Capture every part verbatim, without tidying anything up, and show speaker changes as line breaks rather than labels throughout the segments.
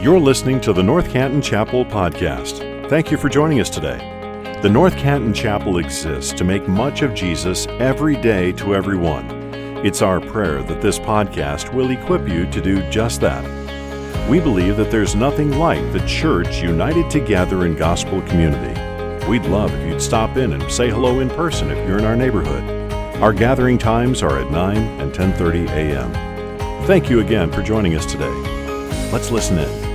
You're listening to the North Canton Chapel podcast. Thank you for joining us today. The North Canton Chapel exists to make much of Jesus every day to everyone. It's our prayer that this podcast will equip you to do just that. We believe that there's nothing like the church united together in gospel community. We'd love if you'd stop in and say hello in person if you're in our neighborhood. Our gathering times are at nine and ten thirty a.m. Thank you again for joining us today. Let's listen in.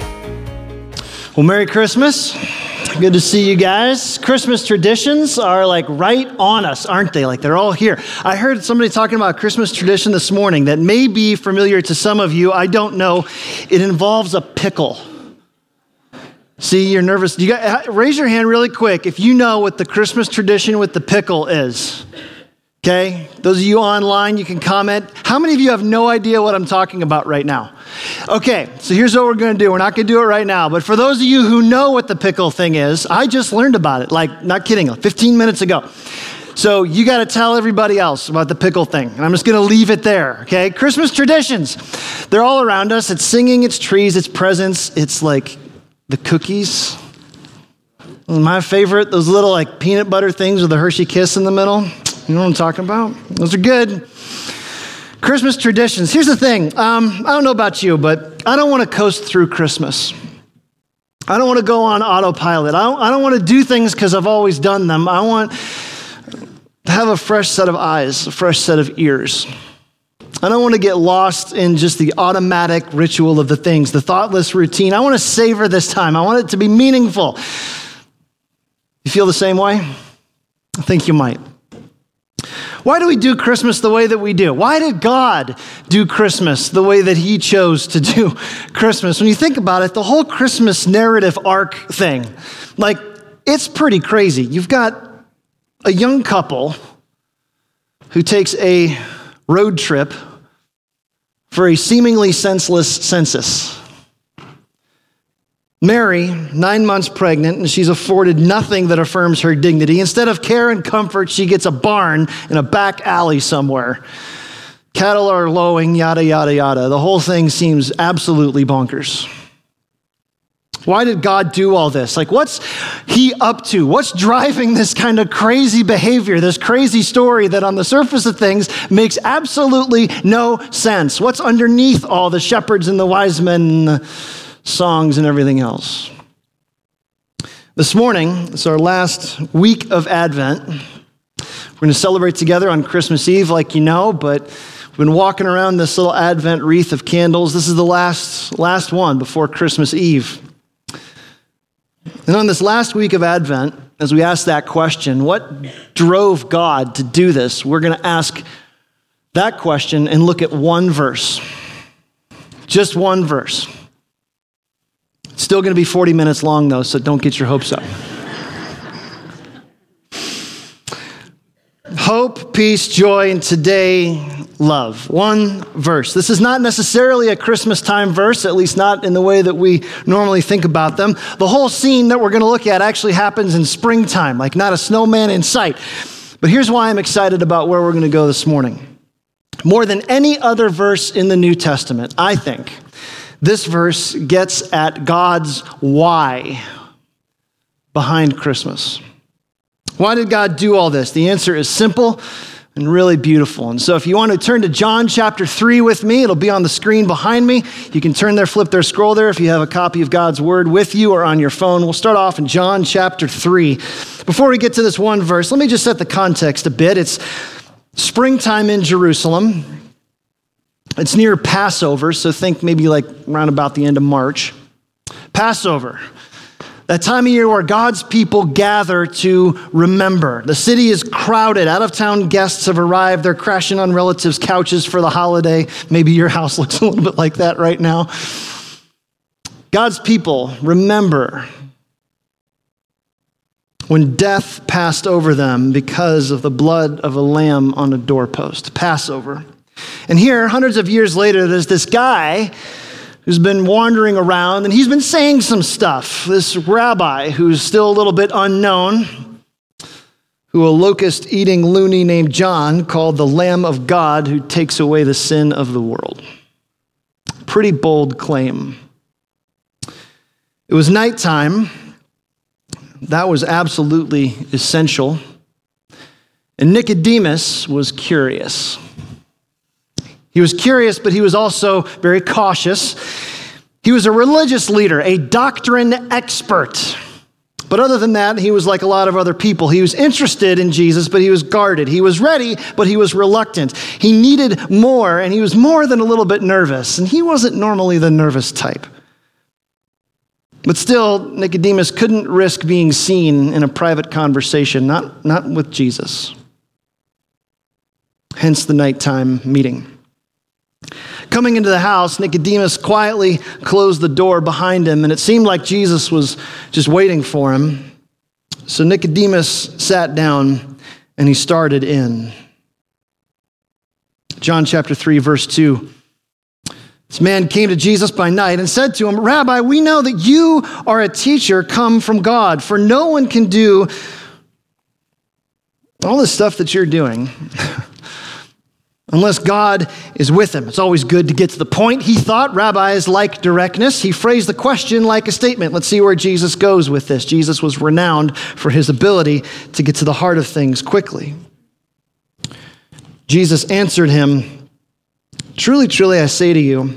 Well, Merry Christmas. Good to see you guys. Christmas traditions are like right on us, aren't they? Like they're all here. I heard somebody talking about a Christmas tradition this morning that may be familiar to some of you. I don't know. It involves a pickle. See, you're nervous. You got, raise your hand really quick if you know what the Christmas tradition with the pickle is. Okay? Those of you online, you can comment. How many of you have no idea what I'm talking about right now? Okay, so here's what we're going to do. We're not going to do it right now, but for those of you who know what the pickle thing is, I just learned about it, like, not kidding, like fifteen minutes ago. So you got to tell everybody else about the pickle thing, and I'm just going to leave it there, okay? Christmas traditions. They're all around us. It's singing, it's trees, it's presents, it's like the cookies. My favorite, those little like peanut butter things with a Hershey Kiss in the middle. You know what I'm talking about? Those are good. Christmas traditions. Here's the thing. Um, I don't know about you, but I don't want to coast through Christmas. I don't want to go on autopilot. I don't, I don't want to do things because I've always done them. I want to have a fresh set of eyes, a fresh set of ears. I don't want to get lost in just the automatic ritual of the things, the thoughtless routine. I want to savor this time. I want it to be meaningful. You feel the same way? I think you might. Why do we do Christmas the way that we do? Why did God do Christmas the way that he chose to do Christmas? When you think about it, the whole Christmas narrative arc thing, like, it's pretty crazy. You've got a young couple who takes a road trip for a seemingly senseless census. Mary, nine months pregnant, and she's afforded nothing that affirms her dignity. Instead of care and comfort, she gets a barn in a back alley somewhere. Cattle are lowing, yada, yada, yada. The whole thing seems absolutely bonkers. Why did God do all this? Like, what's he up to? What's driving this kind of crazy behavior, this crazy story that on the surface of things makes absolutely no sense? What's underneath all the shepherds and the wise men and the songs and everything else? This morning, it's our last week of Advent. We're going to celebrate together on Christmas Eve, like you know, but we've been walking around this little Advent wreath of candles. This is the last, last one before Christmas Eve. And on this last week of Advent, as we ask that question, what drove God to do this? We're going to ask that question and look at one verse. Just one verse. It's still going to be forty minutes long, though, so don't get your hopes up. Hope, peace, joy, and today, love. One verse. This is not necessarily a Christmas time verse, at least not in the way that we normally think about them. The whole scene that we're going to look at actually happens in springtime, like not a snowman in sight. But here's why I'm excited about where we're going to go this morning. More than any other verse in the New Testament, I think, this verse gets at God's why behind Christmas. Why did God do all this? The answer is simple and really beautiful. And so if you want to turn to John chapter three with me, it'll be on the screen behind me. You can turn there, flip there, scroll there if you have a copy of God's word with you or on your phone. We'll start off in John chapter three. Before we get to this one verse, let me just set the context a bit. It's springtime in Jerusalem. It's near Passover, so think maybe like around about the end of March. Passover, that time of year where God's people gather to remember. The city is crowded. Out-of-town guests have arrived. They're crashing on relatives' couches for the holiday. Maybe your house looks a little bit like that right now. God's people remember when death passed over them because of the blood of a lamb on a doorpost. Passover. And here, hundreds of years later, there's this guy who's been wandering around, and he's been saying some stuff. This rabbi who's still a little bit unknown, who a locust-eating loony named John called the Lamb of God who takes away the sin of the world. Pretty bold claim. It was nighttime. That was absolutely essential. And Nicodemus was curious. He was curious, but he was also very cautious. He was a religious leader, a doctrine expert. But other than that, he was like a lot of other people. He was interested in Jesus, but he was guarded. He was ready, but he was reluctant. He needed more, and he was more than a little bit nervous. And he wasn't normally the nervous type. But still, Nicodemus couldn't risk being seen in a private conversation, not, not with Jesus. Hence the nighttime meeting. Coming into the house, Nicodemus quietly closed the door behind him, and it seemed like Jesus was just waiting for him. So Nicodemus sat down, and he started in. John chapter three, verse two. This man came to Jesus by night and said to him, "Rabbi, we know that you are a teacher come from God, for no one can do all the stuff that you're doing unless God is with him." It's always good to get to the point. He thought rabbis like directness. He phrased the question like a statement. Let's see where Jesus goes with this. Jesus was renowned for his ability to get to the heart of things quickly. Jesus answered him, "Truly, truly, I say to you,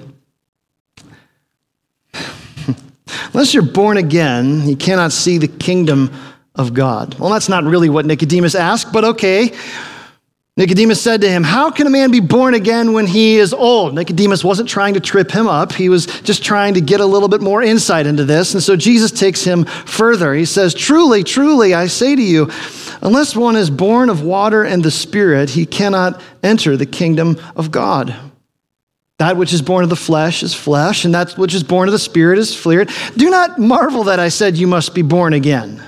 unless you're born again, you cannot see the kingdom of God." Well, that's not really what Nicodemus asked, but okay. Nicodemus said to him, "How can a man be born again when he is old?" Nicodemus wasn't trying to trip him up. He was just trying to get a little bit more insight into this. And so Jesus takes him further. He says, "Truly, truly, I say to you, unless one is born of water and the Spirit, he cannot enter the kingdom of God. That which is born of the flesh is flesh, and that which is born of the Spirit is spirit. Do not marvel that I said you must be born again."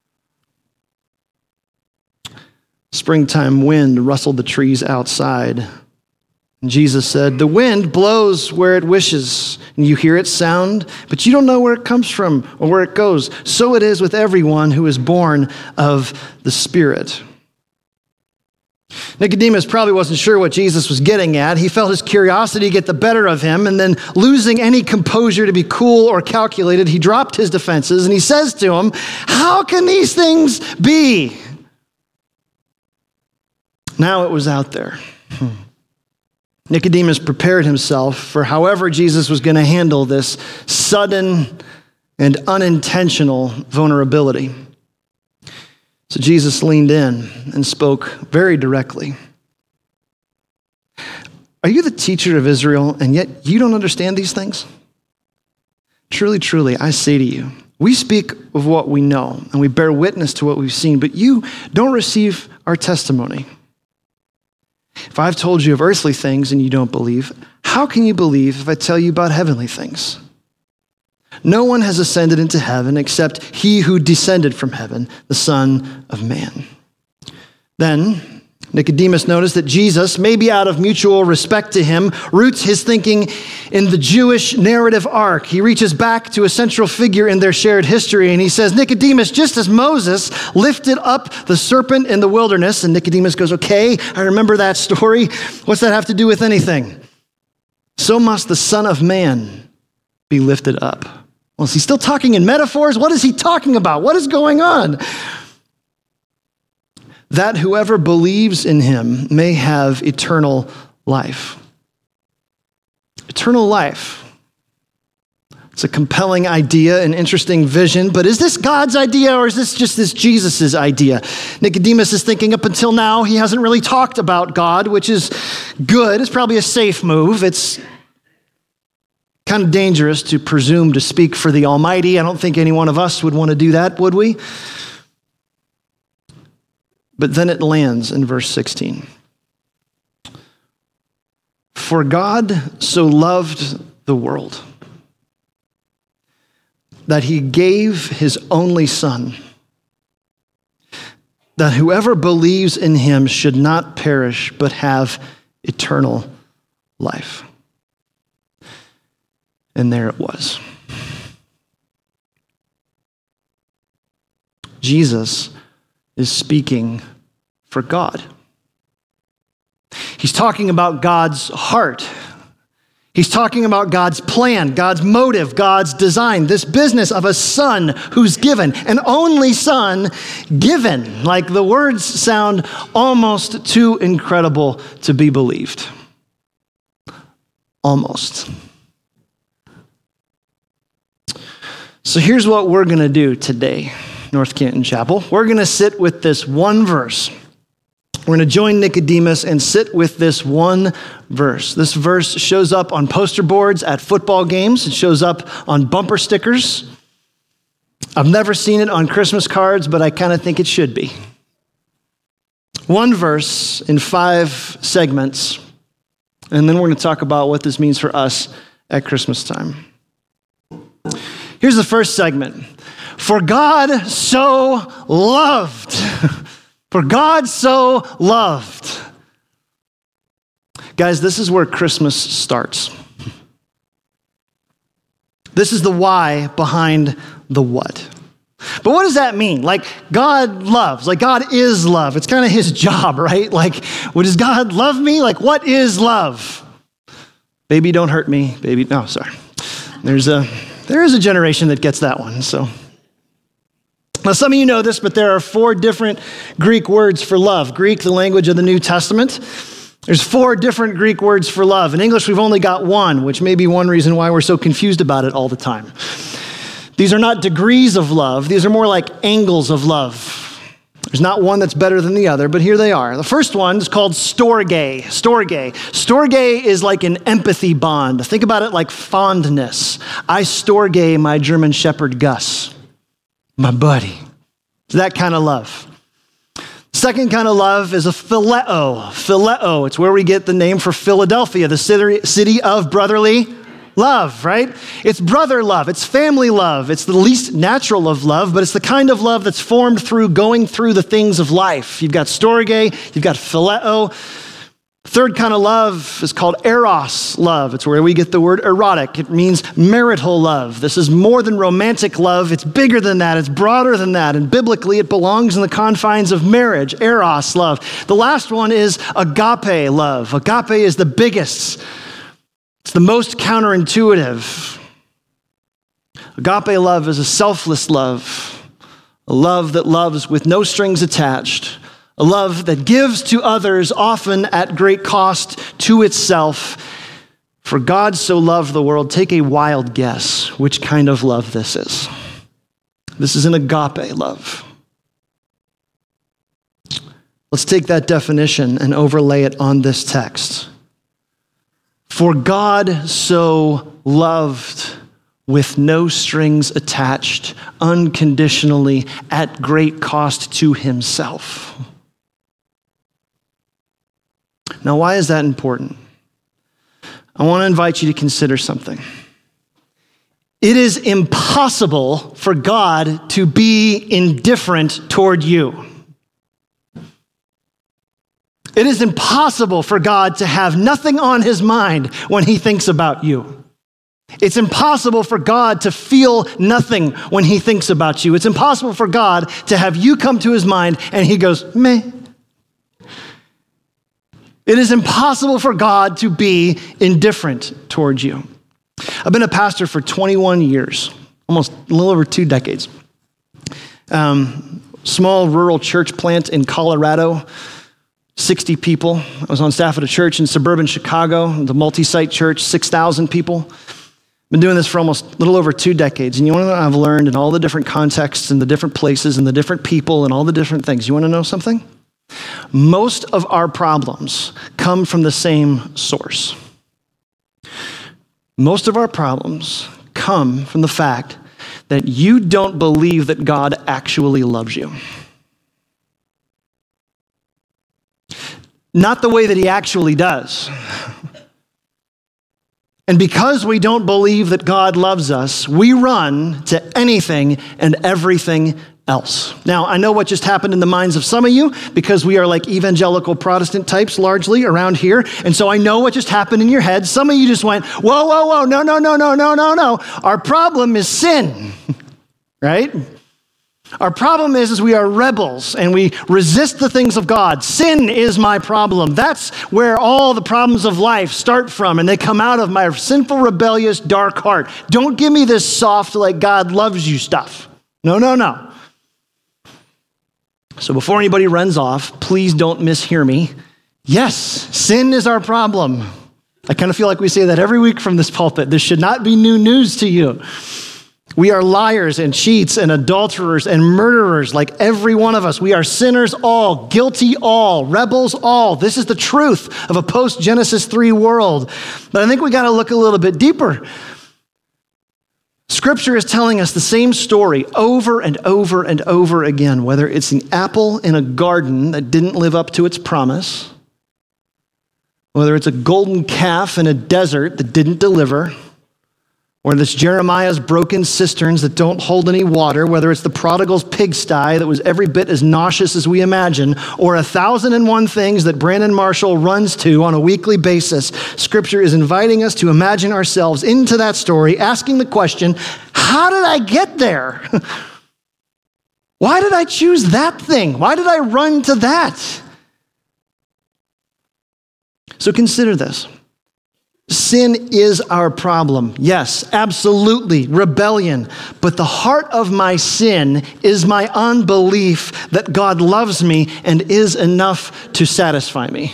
Springtime wind rustled the trees outside. And Jesus said, "The wind blows where it wishes, and you hear its sound, but you don't know where it comes from or where it goes. So it is with everyone who is born of the Spirit." Nicodemus probably wasn't sure what Jesus was getting at. He felt his curiosity get the better of him, and then losing any composure to be cool or calculated, he dropped his defenses, and he says to him, "How can these things be?" Now it was out there. Nicodemus prepared himself for however Jesus was going to handle this sudden and unintentional vulnerability. So Jesus leaned in and spoke very directly. "Are you the teacher of Israel, and yet you don't understand these things? Truly, truly, I say to you, we speak of what we know, and we bear witness to what we've seen, but you don't receive our testimony. If I've told you of earthly things and you don't believe, how can you believe if I tell you about heavenly things? No one has ascended into heaven except he who descended from heaven, the Son of Man." Then Nicodemus noticed that Jesus, maybe out of mutual respect to him, roots his thinking in the Jewish narrative arc. He reaches back to a central figure in their shared history, and he says, "Nicodemus, just as Moses lifted up the serpent in the wilderness," and Nicodemus goes, "Okay, I remember that story. What's that have to do with anything? So must the Son of Man be lifted up." Well, is he still talking in metaphors? What is he talking about? What is going on? "That whoever believes in him may have eternal life." Eternal life. It's a compelling idea, an interesting vision, but is this God's idea or is this just this Jesus' idea? Nicodemus is thinking up until now he hasn't really talked about God, which is good. It's probably a safe move. It's kind of dangerous to presume to speak for the Almighty. I don't think any one of us would want to do that, would we? But then it lands in verse sixteen. "For God so loved the world that he gave his only Son, that whoever believes in him should not perish but have eternal life." And there it was. Jesus is speaking for God. He's talking about God's heart. He's talking about God's plan, God's motive, God's design, this business of a son who's given, an only son given. Like the words sound almost too incredible to be believed. Almost. So here's what we're going to do today, North Canton Chapel. We're going to sit with this one verse. We're going to join Nicodemus and sit with this one verse. This verse shows up on poster boards at football games. It shows up on bumper stickers. I've never seen it on Christmas cards, but I kind of think it should be. One verse in five segments, and then we're going to talk about what this means for us at Christmas time. Here's the first segment. For God so loved. For God so loved. Guys, this is where Christmas starts. This is the why behind the what. But what does that mean? Like, God loves, like God is love. It's kind of his job, right? Like, well, does God love me? Like, what is love? Baby, don't hurt me. Baby, no, sorry. There's a, there is a generation that gets that one, so. Now, some of you know this, but there are four different Greek words for love. Greek, the language of the New Testament. There's four different Greek words for love. In English, we've only got one, which may be one reason why we're so confused about it all the time. These are not degrees of love. These are more like angles of love. There's not one that's better than the other, but here they are. The first one is called storge. Storge. Storge is like an empathy bond. Think about it like fondness. I storge my German Shepherd Gus. My buddy. It's that kind of love. Second kind of love is a phileo. Phileo. It's where we get the name for Philadelphia, the city of brotherly love, right? It's brother love. It's family love. It's the least natural of love, but it's the kind of love that's formed through going through the things of life. You've got storge. You've got phileo. Third kind of love is called eros love. It's where we get the word erotic. It means marital love. This is more than romantic love. It's bigger than that. It's broader than that. And biblically, it belongs in the confines of marriage, eros love. The last one is agape love. Agape is the biggest. It's the most counterintuitive. Agape love is a selfless love, a love that loves with no strings attached. A love that gives to others, often at great cost to itself. For God so loved the world. Take a wild guess which kind of love this is. This is an agape love. Let's take that definition and overlay it on this text. For God so loved with no strings attached, unconditionally, at great cost to himself. Now, why is that important? I want to invite you to consider something. It is impossible for God to be indifferent toward you. It is impossible for God to have nothing on his mind when he thinks about you. It's impossible for God to feel nothing when he thinks about you. It's impossible for God to have you come to his mind and he goes, meh. It is impossible for God to be indifferent towards you. I've been a pastor for twenty-one years, almost a little over two decades. Um, small rural church plant in Colorado, sixty people. I was on staff at a church in suburban Chicago, the multi-site church, six thousand people. Been doing this for almost a little over two decades. And you want to know what I've learned in all the different contexts and the different places and the different people and all the different things? You want to know something? Most of our problems come from the same source. Most of our problems come from the fact that you don't believe that God actually loves you. Not the way that he actually does. And because we don't believe that God loves us, we run to anything and everything else. Now, I know what just happened in the minds of some of you because we are like evangelical Protestant types largely around here. And so I know what just happened in your head. Some of you just went, whoa, whoa, whoa, no, no, no, no, no, no, no. Our problem is sin, right? Our problem is, is we are rebels and we resist the things of God. Sin is my problem. That's where all the problems of life start from, and they come out of my sinful, rebellious, dark heart. Don't give me this soft, like God loves you stuff. No, no, no. So before anybody runs off, please don't mishear me. Yes, sin is our problem. I kind of feel like we say that every week from this pulpit. This should not be new news to you. We are liars and cheats and adulterers and murderers like every one of us. We are sinners all, guilty all, rebels all. This is the truth of a post-Genesis three world. But I think we got to look a little bit deeper. Scripture is telling us the same story over and over and over again, whether it's an apple in a garden that didn't live up to its promise, whether it's a golden calf in a desert that didn't deliver, whether it's Jeremiah's broken cisterns that don't hold any water, whether it's the prodigal's pigsty that was every bit as nauseous as we imagine, or a thousand and one things that Brandon Marshall runs to on a weekly basis, Scripture is inviting us to imagine ourselves into that story, asking the question, how did I get there? Why did I choose that thing? Why did I run to that? So consider this. Sin is our problem. Yes, absolutely, rebellion. But the heart of my sin is my unbelief that God loves me and is enough to satisfy me.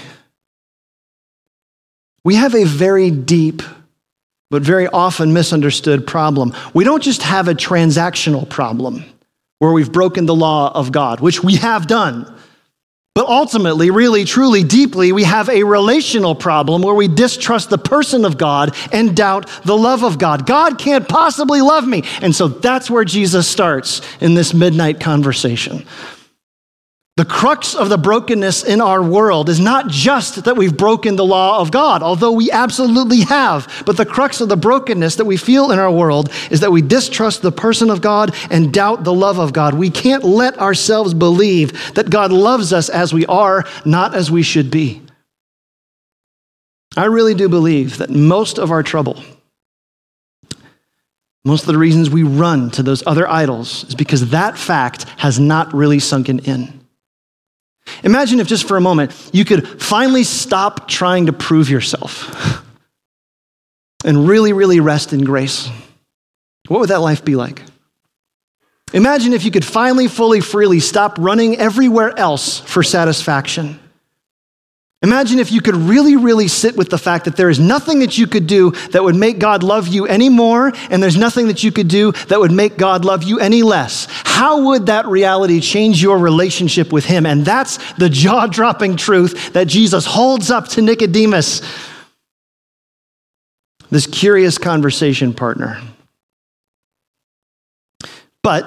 We have a very deep, but very often misunderstood problem. We don't just have a transactional problem where we've broken the law of God, which we have done. But ultimately, really, truly, deeply, we have a relational problem where we distrust the person of God and doubt the love of God. God can't possibly love me. And so that's where Jesus starts in this midnight conversation. The crux of the brokenness in our world is not just that we've broken the law of God, although we absolutely have, but the crux of the brokenness that we feel in our world is that we distrust the person of God and doubt the love of God. We can't let ourselves believe that God loves us as we are, not as we should be. I really do believe that most of our trouble, most of the reasons we run to those other idols is because that fact has not really sunken in. Imagine if just for a moment you could finally stop trying to prove yourself and really, really rest in grace. What would that life be like? Imagine if you could finally, fully, freely stop running everywhere else for satisfaction. Imagine if you could really, really sit with the fact that there is nothing that you could do that would make God love you any more, and there's nothing that you could do that would make God love you any less. How would that reality change your relationship with him? And that's the jaw-dropping truth that Jesus holds up to Nicodemus, this curious conversation partner. But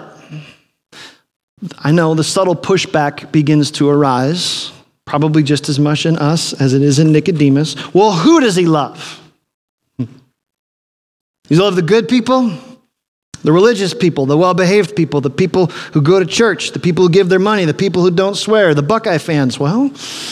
I know the subtle pushback begins to arise, probably just as much in us as it is in Nicodemus. Well, who does he love? Does he love the good people? The religious people, the well-behaved people, the people who go to church, the people who give their money, the people who don't swear, the Buckeye fans? Well,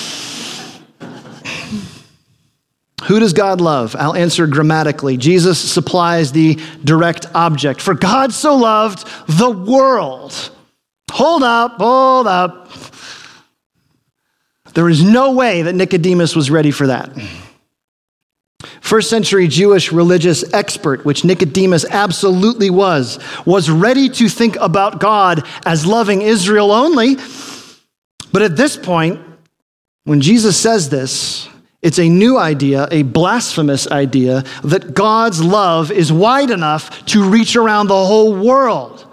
who does God love? I'll answer grammatically. Jesus supplies the direct object. For God so loved the world. Hold up, hold up. There is no way that Nicodemus was ready for that. First century Jewish religious expert, which Nicodemus absolutely was, was ready to think about God as loving Israel only. But at this point, when Jesus says this, it's a new idea, a blasphemous idea, that God's love is wide enough to reach around the whole world.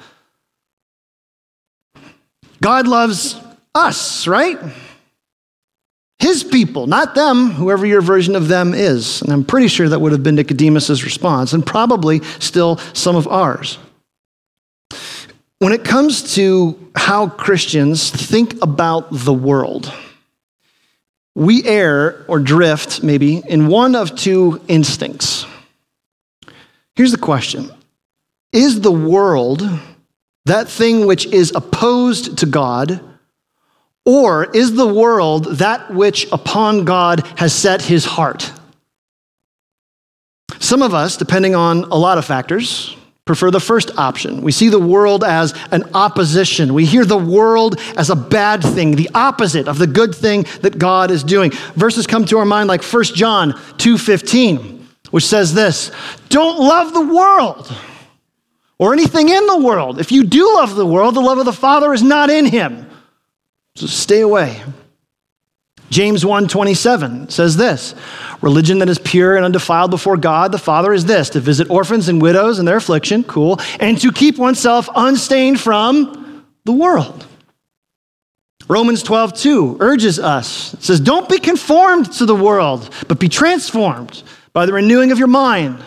God loves us, right? His people, not them, whoever your version of them is. And I'm pretty sure that would have been Nicodemus' response, and probably still some of ours. When it comes to how Christians think about the world, we err or drift, maybe, in one of two instincts. Here's the question. Is the world that thing which is opposed to God, or is the world that which upon God has set his heart? Some of us, depending on a lot of factors, prefer the first option. We see the world as an opposition. We hear the world as a bad thing, the opposite of the good thing that God is doing. Verses come to our mind like First John two fifteen, which says this, don't love the world or anything in the world. If you do love the world, the love of the Father is not in him. So stay away. James one twenty-seven says this, religion that is pure and undefiled before God, the Father, is this, to visit orphans and widows in their affliction, cool, and to keep oneself unstained from the world. Romans twelve two urges us, it says, don't be conformed to the world, but be transformed by the renewing of your mind.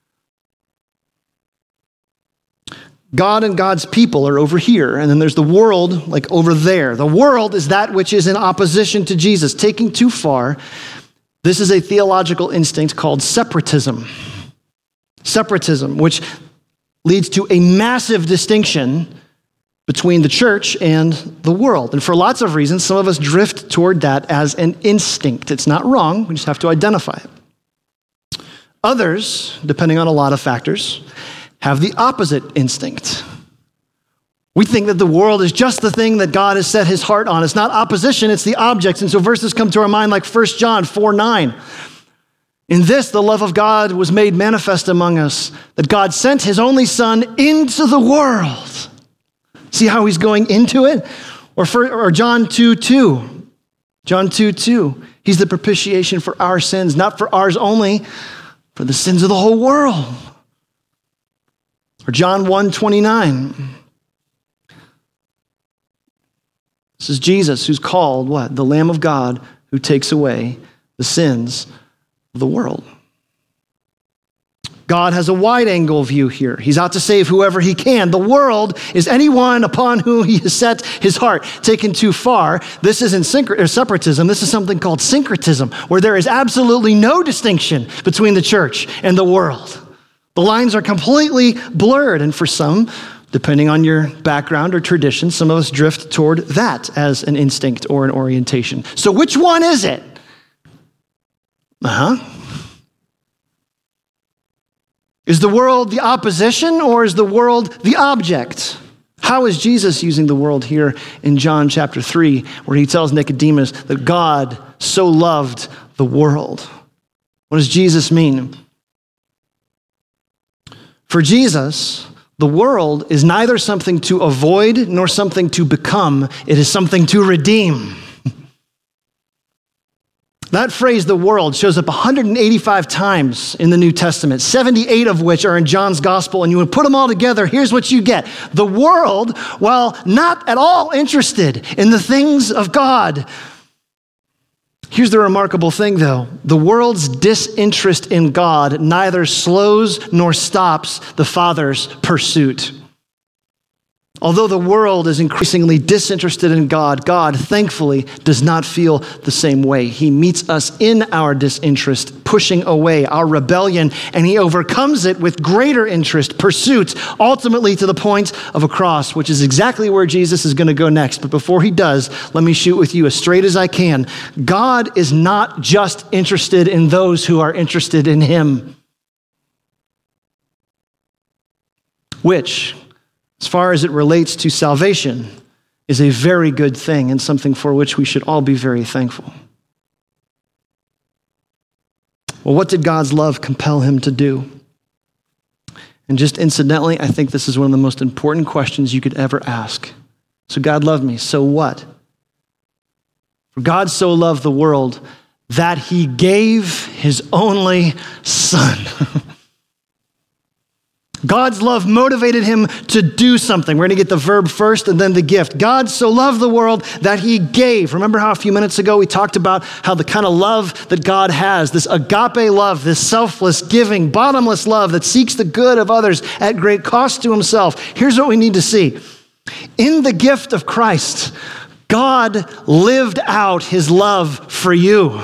God and God's people are over here, and then there's the world like over there. The world is that which is in opposition to Jesus, taking too far. This is a theological instinct called separatism. Separatism, which leads to a massive distinction between the church and the world. And for lots of reasons, some of us drift toward that as an instinct. It's not wrong, we just have to identify it. Others, depending on a lot of factors, have the opposite instinct. We think that the world is just the thing that God has set his heart on. It's not opposition, it's the objects. And so verses come to our mind like First John four nine. In this, the love of God was made manifest among us, that God sent his only Son into the world. See how he's going into it? Or, for, or John two two. John two two. He's the propitiation for our sins, not for ours only, for the sins of the whole world. Or John one twenty-nine. This is Jesus who's called what? The Lamb of God who takes away the sins of the world. God has a wide-angle view here. He's out to save whoever he can. The world is anyone upon whom he has set his heart. Taken too far, this isn't syncret- or separatism. This is something called syncretism, where there is absolutely no distinction between the church and the world. The lines are completely blurred, and for some, depending on your background or tradition, some of us drift toward that as an instinct or an orientation. So which one is it? Uh-huh. Is the world the opposition or is the world the object? How is Jesus using the world here in John chapter three, where he tells Nicodemus that God so loved the world? What does Jesus mean? For Jesus, the world is neither something to avoid nor something to become. It is something to redeem. That phrase, the world, shows up one hundred eighty-five times in the New Testament, seventy-eight of which are in John's gospel. And you would put them all together, here's what you get. The world, while not at all interested in the things of God. Here's the remarkable thing, though. The world's disinterest in God neither slows nor stops the Father's pursuit. Although the world is increasingly disinterested in God, God, thankfully, does not feel the same way. He meets us in our disinterest, pushing away our rebellion, and he overcomes it with greater interest, pursuit, ultimately to the point of a cross, which is exactly where Jesus is going to go next. But before he does, let me shoot with you as straight as I can. God is not just interested in those who are interested in him, which, as far as it relates to salvation, is a very good thing and something for which we should all be very thankful. Well, what did God's love compel him to do? And just incidentally, I think this is one of the most important questions you could ever ask. So God loved me, so what? For God so loved the world that he gave his only Son. God's love motivated him to do something. We're going to get the verb first and then the gift. God so loved the world that he gave. Remember how a few minutes ago we talked about how the kind of love that God has, this agape love, this selfless giving, bottomless love that seeks the good of others at great cost to himself. Here's what we need to see. In the gift of Christ, God lived out his love for you.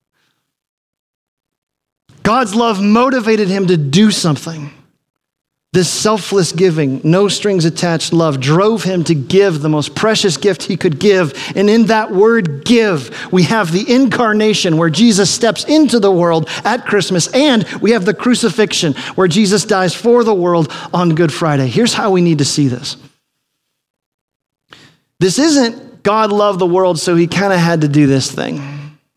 God's love motivated him to do something. This selfless giving, no strings attached love drove him to give the most precious gift he could give. And in that word give, we have the incarnation where Jesus steps into the world at Christmas, and we have the crucifixion where Jesus dies for the world on Good Friday. Here's how we need to see this. This isn't God loved the world, so he kind of had to do this thing.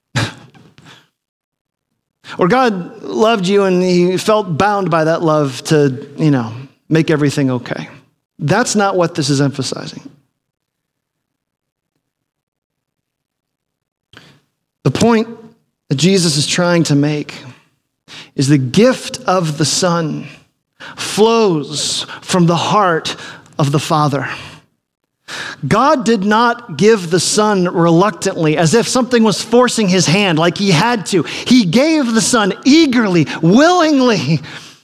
Or God loved you and he felt bound by that love to, you know, make everything okay. That's not what this is emphasizing. The point that Jesus is trying to make is the gift of the Son flows from the heart of the Father. God did not give the Son reluctantly, as if something was forcing his hand, like he had to. He gave the Son eagerly, willingly.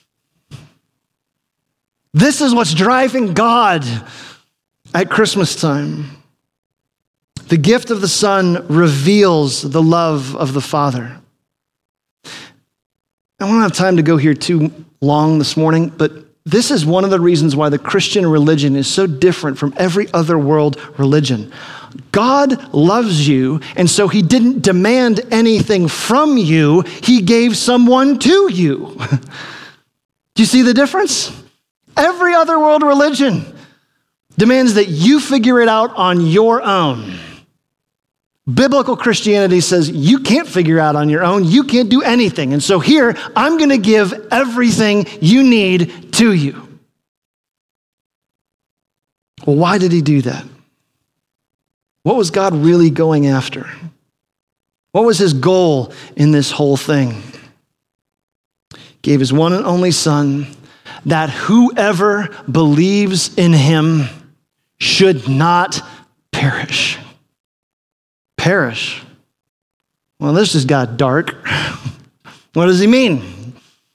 This is what's driving God at Christmas time. The gift of the Son reveals the love of the Father. I don't have time to go here too long this morning, but this is one of the reasons why the Christian religion is so different from every other world religion. God loves you, and so he didn't demand anything from you. He gave someone to you. Do you see the difference? Every other world religion demands that you figure it out on your own. Biblical Christianity says you can't figure out on your own. You can't do anything. And so here, I'm going to give everything you need to you. Well, why did he do that? What was God really going after? What was his goal in this whole thing? He gave his one and only Son that whoever believes in him should not perish. Perish. Well, this just got dark. What does he mean?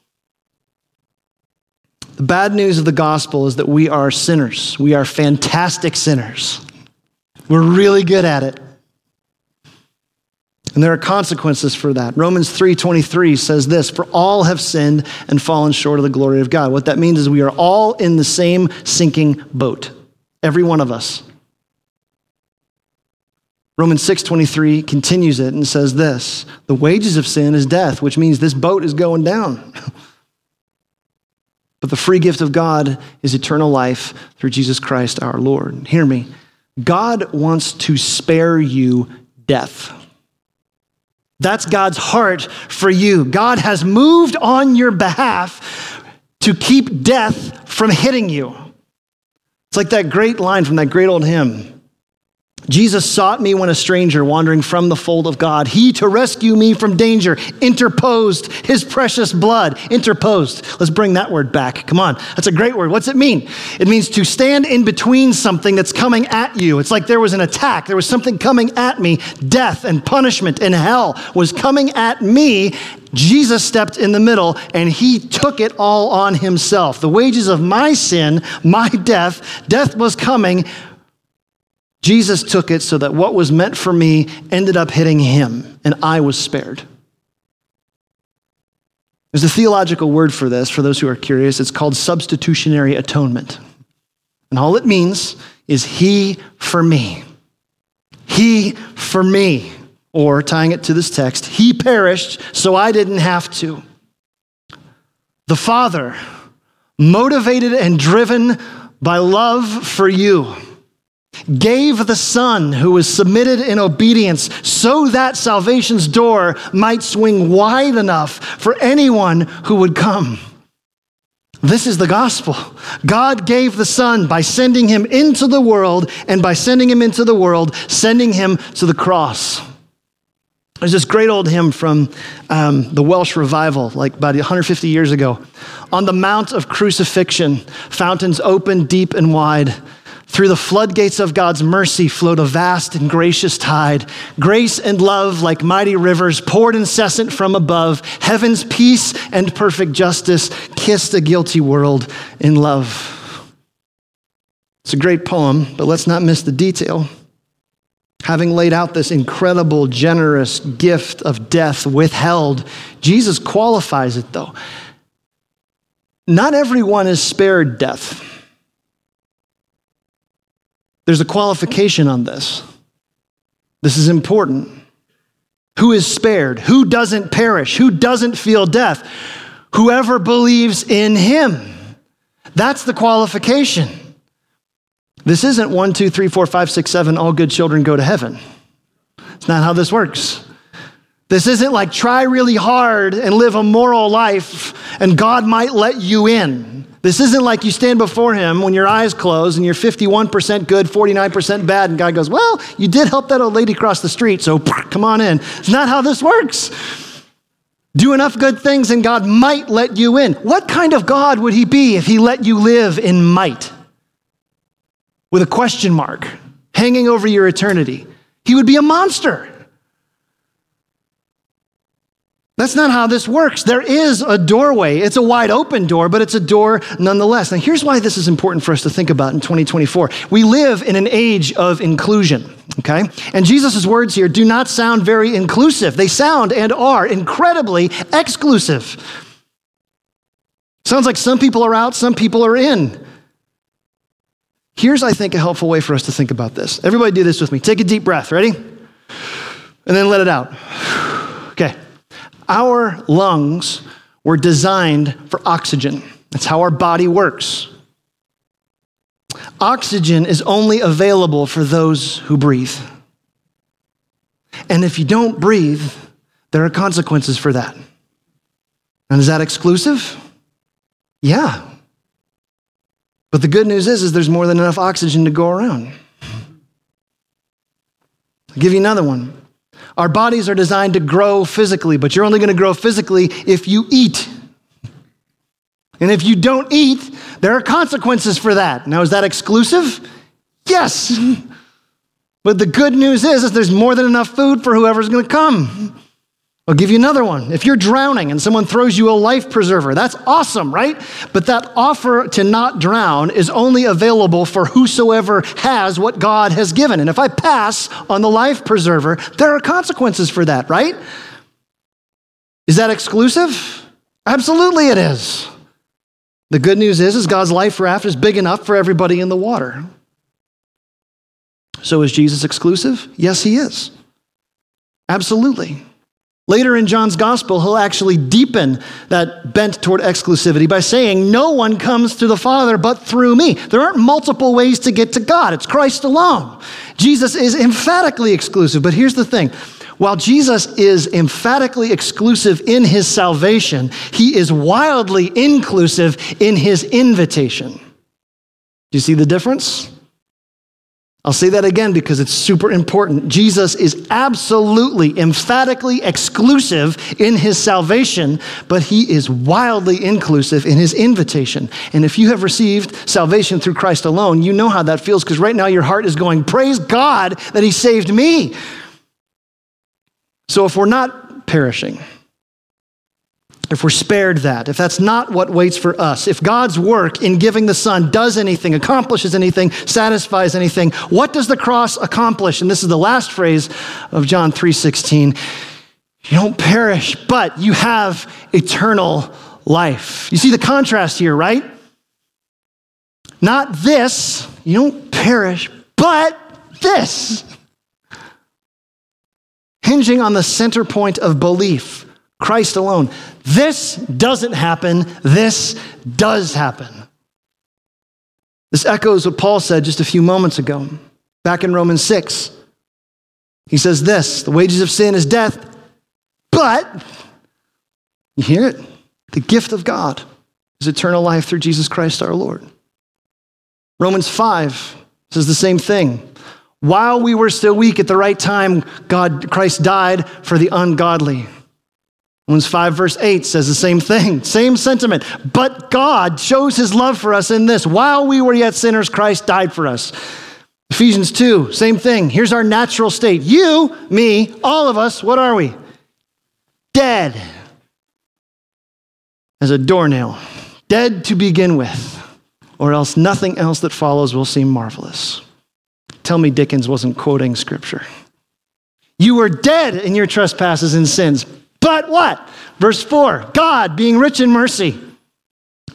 The bad news of the gospel is that we are sinners. We are fantastic sinners. We're really good at it. And there are consequences for that. Romans three twenty-three says this, "For all have sinned and fallen short of the glory of God." What that means is we are all in the same sinking boat. Every one of us. Romans six twenty-three continues it and says this, "The wages of sin is death," which means this boat is going down. But the free gift of God is eternal life through Jesus Christ our Lord. Hear me. God wants to spare you death. That's God's heart for you. God has moved on your behalf to keep death from hitting you. It's like that great line from that great old hymn. Jesus sought me when a stranger wandering from the fold of God. He, to rescue me from danger, interposed his precious blood. Interposed. Let's bring that word back. Come on. That's a great word. What's it mean? It means to stand in between something that's coming at you. It's like there was an attack. There was something coming at me. Death and punishment and hell was coming at me. Jesus stepped in the middle and he took it all on himself. The wages of my sin, my death, death was coming. Jesus took it so that what was meant for me ended up hitting him, and I was spared. There's a theological word for this, for those who are curious. It's called substitutionary atonement. And all it means is he for me. He for me. Or tying it to this text, he perished so I didn't have to. The Father, motivated and driven by love for you, gave the Son who was submitted in obedience so that salvation's door might swing wide enough for anyone who would come. This is the gospel. God gave the Son by sending him into the world, and by sending him into the world, sending him to the cross. There's this great old hymn from um, the Welsh revival, like about one hundred fifty years ago. On the Mount of Crucifixion, fountains open deep and wide. Through the floodgates of God's mercy flowed a vast and gracious tide. Grace and love like mighty rivers poured incessant from above. Heaven's peace and perfect justice kissed a guilty world in love. It's a great poem, but let's not miss the detail. Having laid out this incredible, generous gift of death withheld, Jesus qualifies it though. not everyone is spared death. There's a qualification on this. This is important. Who is spared? Who doesn't perish? Who doesn't feel death? Whoever believes in him. That's the qualification. This isn't one, two, three, four, five, six, seven, all good children go to heaven. It's not how this works. This isn't like try really hard and live a moral life and God might let you in. This isn't like you stand before him when your eyes close and you're fifty-one percent good, forty-nine percent bad, and God goes, well, you did help that old lady cross the street, so come on in. It's not how this works. Do enough good things and God might let you in. What kind of God would he be if he let you live in might? With a question mark hanging over your eternity. He would be a monster. That's not how this works. There is a doorway. It's a wide open door, but it's a door nonetheless. Now, here's why this is important for us to think about in twenty twenty-four. We live in an age of inclusion, okay? And Jesus' words here do not sound very inclusive. They sound and are incredibly exclusive. Sounds like some people are out, some people are in. Here's, I think, a helpful way for us to think about this. Everybody do this with me. Take a deep breath. Ready? And then let it out. Okay. Our lungs were designed for oxygen. That's how our body works. Oxygen is only available for those who breathe. And if you don't breathe, there are consequences for that. And is that exclusive? Yeah. But the good news is, is there's more than enough oxygen to go around. I'll give you another one. Our bodies are designed to grow physically, but you're only going to grow physically if you eat. And if you don't eat, there are consequences for that. Now, is that exclusive? Yes. But the good news is, is there's more than enough food for whoever's going to come. I'll give you another one. If you're drowning and someone throws you a life preserver, that's awesome, right? But that offer to not drown is only available for whosoever has what God has given. And if I pass on the life preserver, there are consequences for that, right? Is that exclusive? Absolutely it is. The good news is, is God's life raft is big enough for everybody in the water. So is Jesus exclusive? Yes, he is. Absolutely. Later in John's gospel, he'll actually deepen that bent toward exclusivity by saying, no one comes to the Father but through me. There aren't multiple ways to get to God. It's Christ alone. Jesus is emphatically exclusive, but here's the thing. While Jesus is emphatically exclusive in his salvation, he is wildly inclusive in his invitation. Do you see the difference? I'll say that again because it's super important. Jesus is absolutely, emphatically exclusive in his salvation, but he is wildly inclusive in his invitation. And if you have received salvation through Christ alone, you know how that feels because right now your heart is going, praise God that he saved me. So if we're not perishing, if we're spared that, if that's not what waits for us, if God's work in giving the Son does anything, accomplishes anything, satisfies anything, what does the cross accomplish? And this is the last phrase of John three sixteen. You don't perish, but you have eternal life. You see the contrast here, right? Not this, you don't perish, but this. Hinging on the center point of belief, Christ alone. This doesn't happen. This does happen. This echoes what Paul said just a few moments ago, back in Romans six. He says this, the wages of sin is death, but, you hear it? The gift of God is eternal life through Jesus Christ our Lord. Romans five says the same thing. While we were still weak at the right time, God, Christ died for the ungodly. Romans five verse eight says the same thing, same sentiment. But God shows his love for us in this. While we were yet sinners, Christ died for us. Ephesians two, same thing. Here's our natural state. You, me, all of us, what are we? Dead. As a doornail. Dead to begin with. Or else nothing else that follows will seem marvelous. Tell me Dickens wasn't quoting scripture. You were dead in your trespasses and sins. But what? Verse four, God being rich in mercy.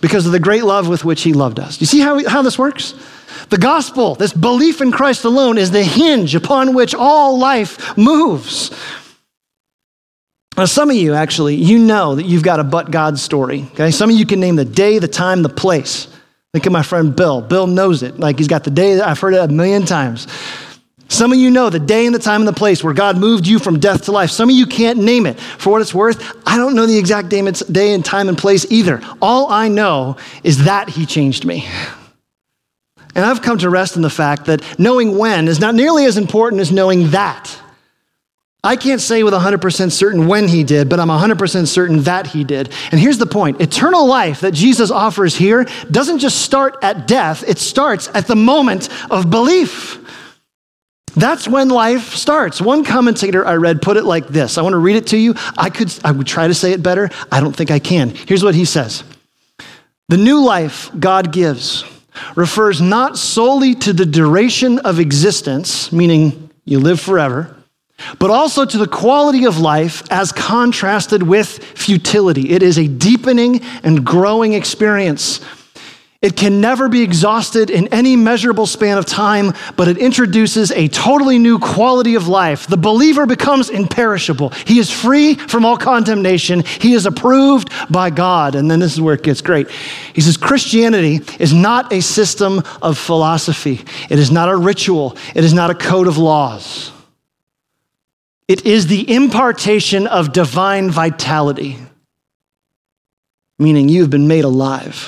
because of the great love with which he loved us. You see how, how this works? The gospel, this belief in Christ alone, is the hinge upon which all life moves. Now, some of you, actually, you know that you've got a but God story, okay? Some of you can name the day, the time, the place. Think of my friend Bill. Bill knows it. Like, he's got the day, I've heard it a million times. Some of you know the day and the time and the place where God moved you from death to life. Some of you can't name it. For what it's worth, I don't know the exact day and time and place either. All I know is that he changed me. And I've come to rest in the fact that knowing when is not nearly as important as knowing that. I can't say with one hundred percent certain when he did, but I'm one hundred percent certain that he did. And here's the point. Eternal life that Jesus offers here doesn't just start at death. It starts at the moment of belief. That's when life starts. One commentator I read put it like this. I want to read it to you. I could, I would try to say it better. I don't think I can. Here's what he says. The new life God gives refers not solely to the duration of existence, meaning you live forever, but also to the quality of life as contrasted with futility. It is a deepening and growing experience. It can never be exhausted in any measurable span of time, but it introduces a totally new quality of life. The believer becomes imperishable. He is free from all condemnation. He is approved by God. And then this is where it gets great. He says, Christianity is not a system of philosophy. It is not a ritual. It is not a code of laws. It is the impartation of divine vitality, meaning you have been made alive.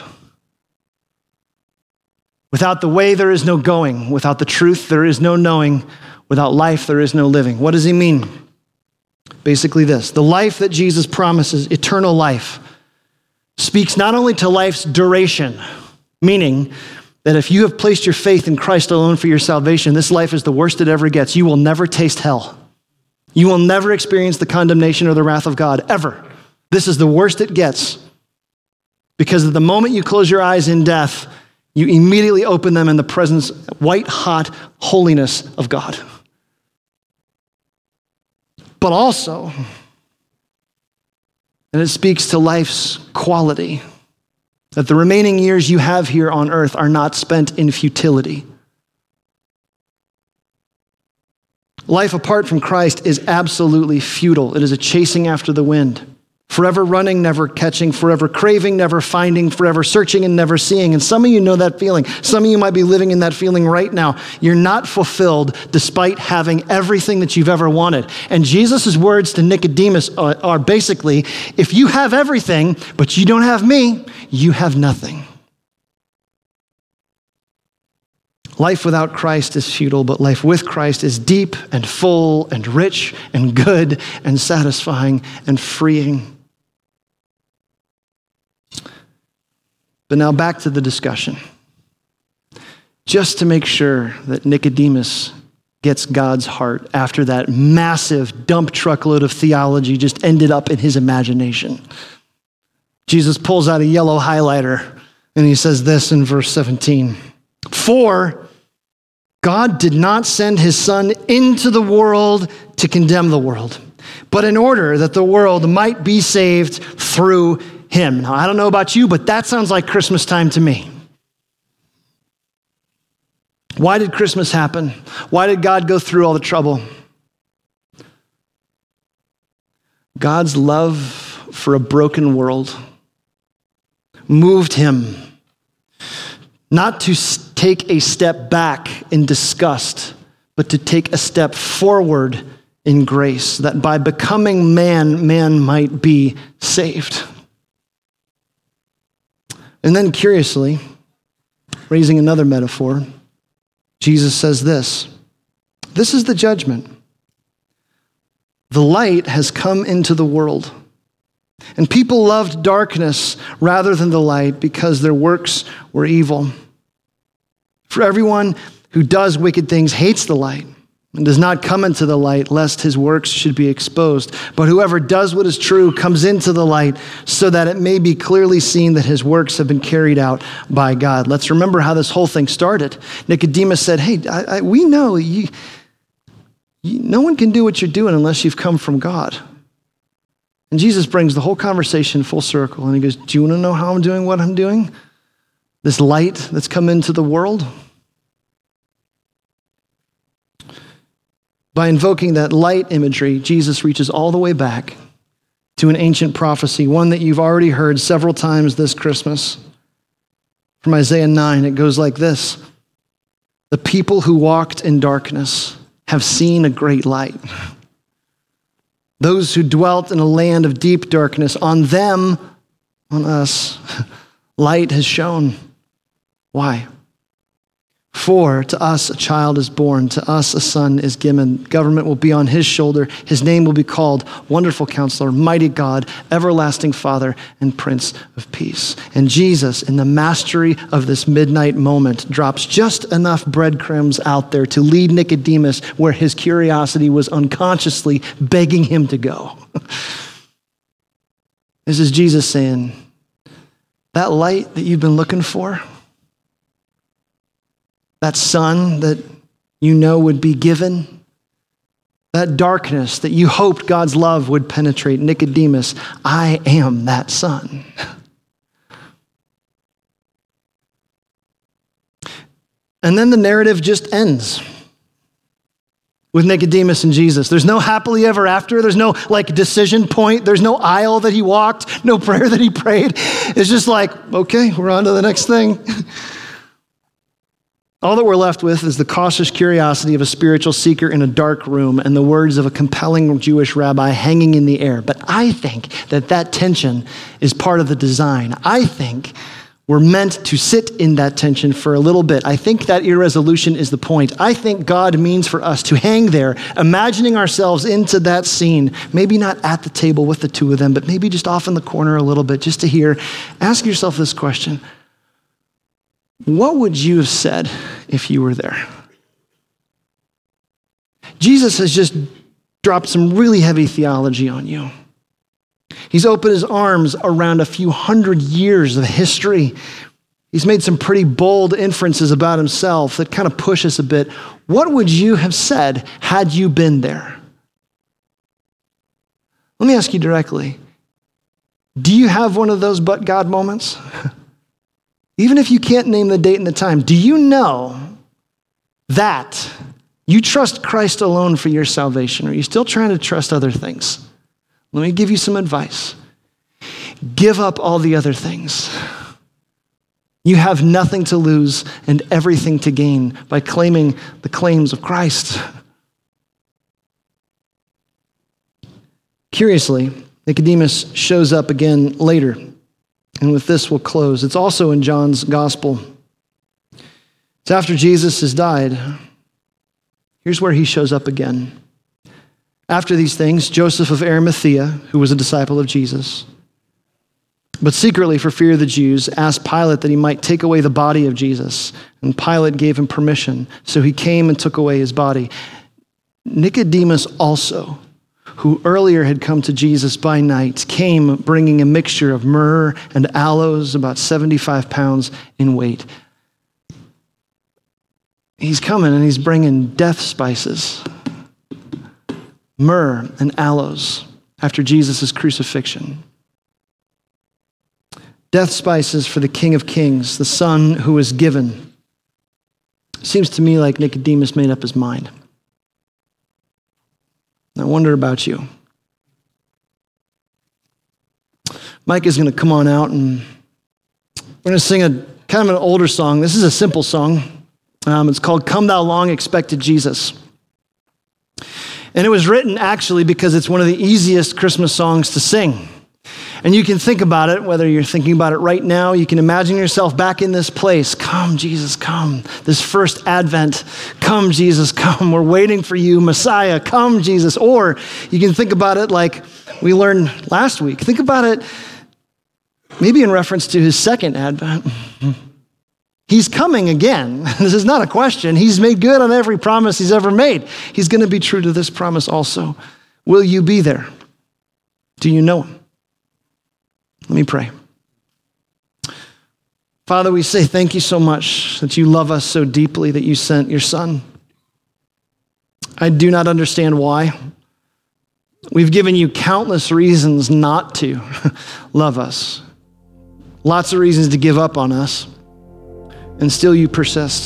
Without the way, there is no going. Without the truth, there is no knowing. Without life, there is no living. What does he mean? Basically this. The life that Jesus promises, eternal life, speaks not only to life's duration, meaning that if you have placed your faith in Christ alone for your salvation, this life is the worst it ever gets. You will never taste hell. You will never experience the condemnation or the wrath of God, ever. This is the worst it gets. Because at the moment you close your eyes in death, you immediately open them in the presence, white-hot holiness of God. But also, and it speaks to life's quality, that the remaining years you have here on earth are not spent in futility. Life apart from Christ is absolutely futile. It is a chasing after the wind. Forever running, never catching, forever craving, never finding, forever searching and never seeing. And some of you know that feeling. Some of you might be living in that feeling right now. You're not fulfilled despite having everything that you've ever wanted. And Jesus' words to Nicodemus are, are basically, if you have everything, but you don't have me, you have nothing. Life without Christ is futile, but life with Christ is deep and full and rich and good and satisfying and freeing. But now back to the discussion. Just to make sure that Nicodemus gets God's heart after that massive dump truckload of theology just ended up in his imagination. Jesus pulls out a yellow highlighter and he says this in verse seventeen. For God did not send his son into the world to condemn the world, but in order that the world might be saved through him. Now, I don't know about you, but that sounds like Christmas time to me. Why did Christmas happen? Why did God go through all the trouble? God's love for a broken world moved him not to take a step back in disgust, but to take a step forward in grace, that by becoming man, man might be saved. And then curiously, raising another metaphor, Jesus says this, this is the judgment. The light has come into the world, and people loved darkness rather than the light because their works were evil. For everyone who does wicked things hates the light and does not come into the light lest his works should be exposed. But whoever does what is true comes into the light so that it may be clearly seen that his works have been carried out by God. Let's remember how this whole thing started. Nicodemus said, hey, I, I, we know you, you, no one can do what you're doing unless you've come from God. And Jesus brings the whole conversation full circle, and he goes, do you want to know how I'm doing what I'm doing? This light that's come into the world? By invoking that light imagery, Jesus reaches all the way back to an ancient prophecy, one that you've already heard several times this Christmas. From Isaiah nine, it goes like this. The people who walked in darkness have seen a great light. Those who dwelt in a land of deep darkness, on them, on us, light has shone. Why? For to us a child is born, to us a son is given. Government will be on his shoulder. His name will be called Wonderful Counselor, Mighty God, Everlasting Father, and Prince of Peace. And Jesus, in the mastery of this midnight moment, drops just enough breadcrumbs out there to lead Nicodemus where his curiosity was unconsciously begging him to go. This is Jesus saying, that light that you've been looking for, that son that you know would be given, that darkness that you hoped God's love would penetrate, Nicodemus, I am that son. And then the narrative just ends with Nicodemus and Jesus. There's no happily ever after. There's no like decision point. There's no aisle that he walked, no prayer that he prayed. It's just like, okay, we're on to the next thing. All that we're left with is the cautious curiosity of a spiritual seeker in a dark room and the words of a compelling Jewish rabbi hanging in the air. But I think that that tension is part of the design. I think we're meant to sit in that tension for a little bit. I think that irresolution is the point. I think God means for us to hang there, imagining ourselves into that scene, maybe not at the table with the two of them, but maybe just off in the corner a little bit, just to hear. Ask yourself this question. What would you have said if you were there? Jesus has just dropped some really heavy theology on you. He's opened his arms around a few hundred years of history. He's made some pretty bold inferences about himself that kind of push us a bit. What would you have said had you been there? Let me ask you directly. Do you have one of those but God moments? Even if you can't name the date and the time, do you know that you trust Christ alone for your salvation? Or are you still trying to trust other things? Let me give you some advice. Give up all the other things. You have nothing to lose and everything to gain by claiming the claims of Christ. Curiously, Nicodemus shows up again later. And with this, we'll close. It's also in John's gospel. It's after Jesus has died. Here's where he shows up again. After these things, Joseph of Arimathea, who was a disciple of Jesus, but secretly for fear of the Jews, asked Pilate that he might take away the body of Jesus. And Pilate gave him permission. So he came and took away his body. Nicodemus also, who earlier had come to Jesus by night, came bringing a mixture of myrrh and aloes, about seventy-five pounds in weight. He's coming and he's bringing death spices, myrrh and aloes, after Jesus' crucifixion. Death spices for the King of Kings, the Son who was given. Seems to me like Nicodemus made up his mind. I wonder about you. Mike is going to come on out and we're going to sing a kind of an older song. This is a simple song. Um, it's called Come Thou Long Expected Jesus. And it was written actually because it's one of the easiest Christmas songs to sing. And you can think about it, whether you're thinking about it right now, you can imagine yourself back in this place. Come, Jesus, come. This first Advent, come, Jesus, come. We're waiting for you, Messiah, come, Jesus. Or you can think about it like we learned last week. Think about it maybe in reference to his second Advent. He's coming again. This is not a question. He's made good on every promise he's ever made. He's going to be true to this promise also. Will you be there? Do you know him? Let me pray. Father, we say thank you so much that you love us so deeply that you sent your son. I do not understand why. We've given you countless reasons not to love us. Lots of reasons to give up on us. And still you persist.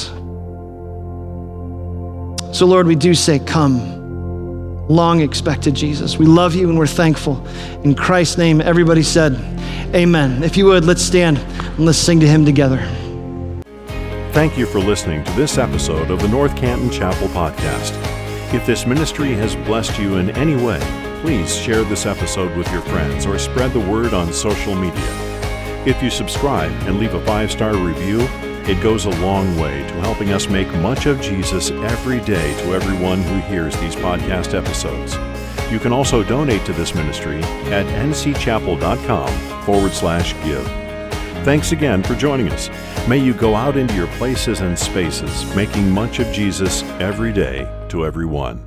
So Lord, we do say, come, long expected Jesus. We love you and we're thankful. In Christ's name, everybody said, amen. If you would, let's stand and let's sing to him together.
Thank you for listening to this episode of the North Canton Chapel Podcast. If this ministry has blessed you in any way, please share this episode with your friends or spread the word on social media. If you subscribe and leave a five-star review, it goes a long way to helping us make much of Jesus every day to everyone who hears these podcast episodes. You can also donate to this ministry at ncchapel.com forward slash give. Thanks again for joining us. May you go out into your places and spaces, making much of Jesus every day to everyone.